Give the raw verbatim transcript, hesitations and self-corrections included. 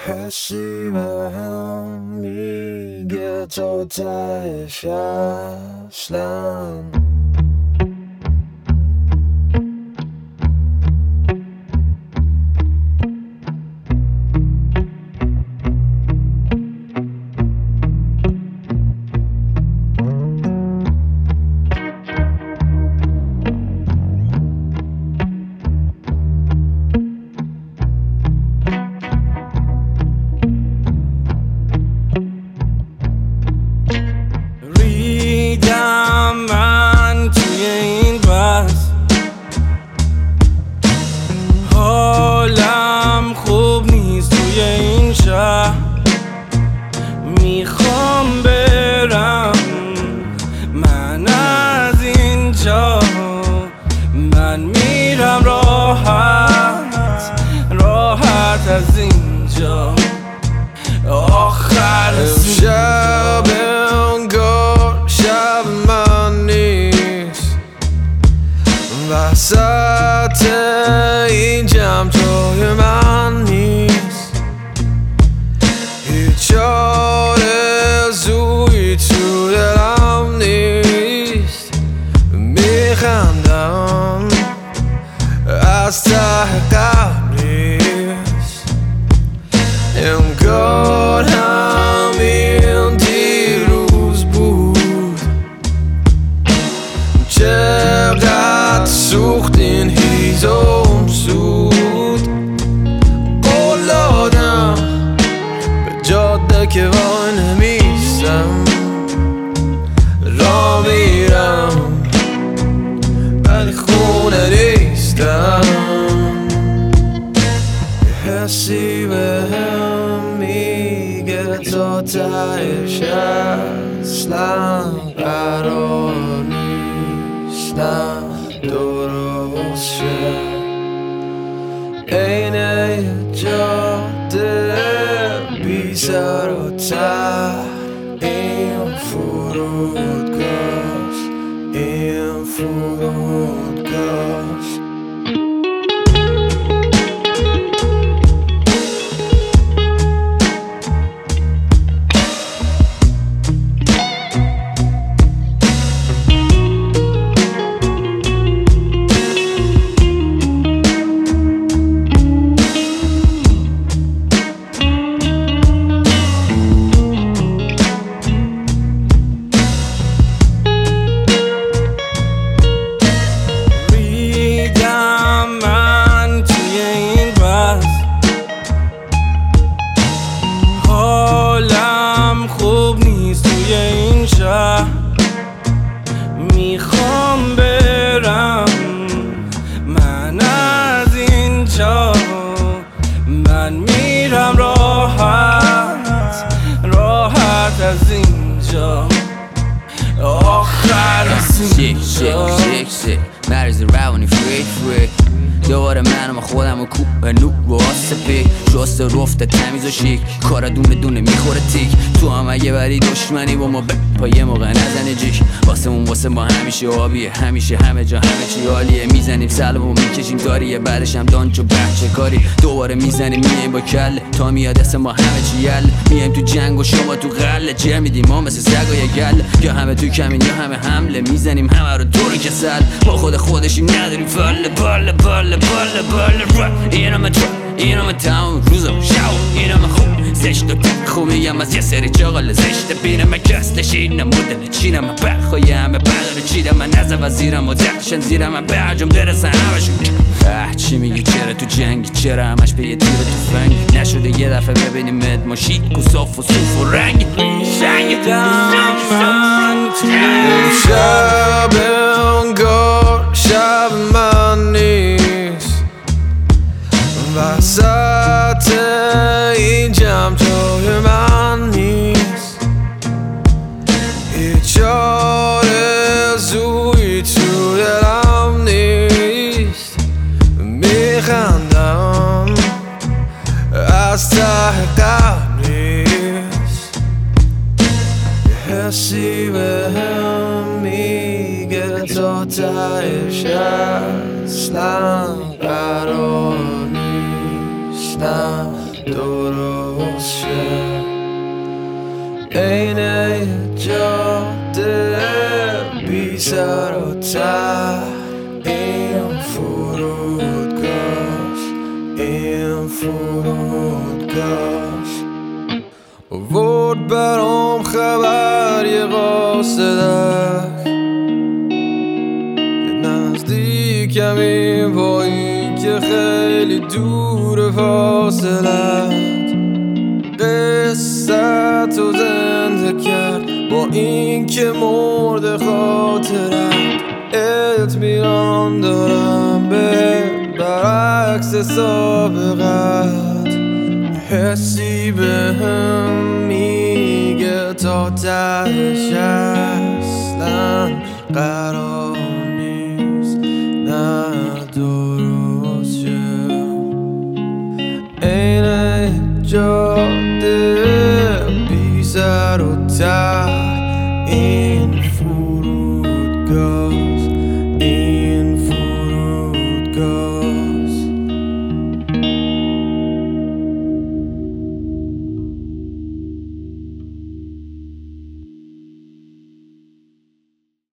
حسی بهم میگه تو تهش اصلا میخوام برم من از اینجا، من میرم راحت راحت از اینجا. آخر شب انگار شب من نیست، وسط این جمع جای من نیست. هیچ آرزویی تو دلم نیست. میخندم از ته قلب نیست. انگار همین دیروز بود. چقدر سوخت این هیزم سود. قول دادم به جاده که وای نمیستم، را میرم ولی خونه نیستم. حسی بهم میگه تا تهش اصلا قرار نیستم درست شه. عین یه جاده بی سر و ته، این فرودگاهست، این فرودگاهست. میخوام برم من از اینجا، من میرم راحت راحت از اینجا. آخر از اینجا مریض روانی فریک فریک دوباره منم و خودم و کوب و نوب و آسته پیک. جست رفته تمیز و شیک، کارا دونه دونه میخوره تیک. تو هم اگه بری دشمنی با ما پا یه موقع نزنه جیک. واسه اون واسه ما همیشه آبیه، همیشه همه جا همه چی عالیه. میزنیم سلب و میکشیم داریه، بعدش هم دانچ و بچه کاری. دوباره میزنیم میایم با کله تا میاد دست ما همه چی یله. میایم تو جنگ و شما تو غله، جر میدیم ما مثل سگای گله. یا همه تو کمین یا همه حمله، میزنیم همه رو طوری که سل. با خود خودشیم نداریم فله باله باله باله باله را. این همه تر این همه تاون روزم شاو، این همه خوب زشت و تک خوب میگم از یه سری چاقل زشت. بینم کستش این مدل چینم برخواه همه بردار چیدم. من نزم وزیرم و دخشن زیرم من برجم درسن همشون. اه چی میگی چرا تو جنگی، چرا همش به یه تیر توفنگی. نشده یه دفعه ببینیم مد ما شیک و صاف و صوف و رنگی. شنگ من شب انگار شب من نیست، وسط این جمع جای من نیست. هیچ آرزویی تو دلم نیست. میخندم از ته قلب نیست. حسی بهم میگه تا تهش اصلا قرار نیستم درست درست شه عین جاده بی سر و ته این فرودگاهش این فرودگاهش ورد برام خبر یه قاصدک یه نزدیکم این با این که خیلی دور فاصلت قصه تو زنده کرد با این که مرد خاطرت اطمینان دارم به برعکس سابقت حسی به هم میگه تا تهش اصلا قرار نیست نه درست شه عین جاده بی سر و ته این فرودگاه این فرودگاه